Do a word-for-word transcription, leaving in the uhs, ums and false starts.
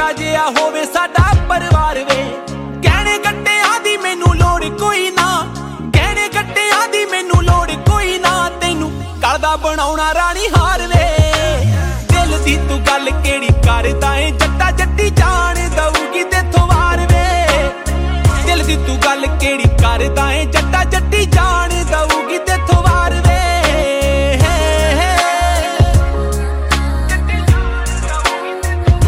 ਨਿੱਕਾ ਜਿਹਾ ਹੋਵੇ ਸਾਡਾ ਪਰਿਵਾਰ ਵੇ। ਗਹਿਣੇ ਗੱਟਿਆਂ ਦੀ ਮੈਨੂੰ ਲੋੜ ਕੋਈ ਨਾ, ਗਹਿਣੇ ਗੱਟਿਆਂ ਦੀ ਮੈਨੂੰ ਲੋੜ ਕੋਈ ਨਾ, ਤੈਨੂੰ ਕਰਦਾ ਬਣਾਉਣਾ ਰਾਣੀ ਹਾਰ ਵੇ। ਦਿਲ ਦੀ ਤੂੰ ਗੱਲ ਕਿਹੜੀ ਕਰਦਾ ਏ, ਜੱਟਾ ਜੱਟੀ ਜਾਣ ਦਊਗੀ ਤੇਥੋਂ ਵਾਰ ਵੇ। ਦਿਲ ਦੀ ਤੂੰ ਗੱਲ ਕਿਹੜੀ ਕਰਦਾ ਏ, ਜੱਟਾ ਜੱਟੀ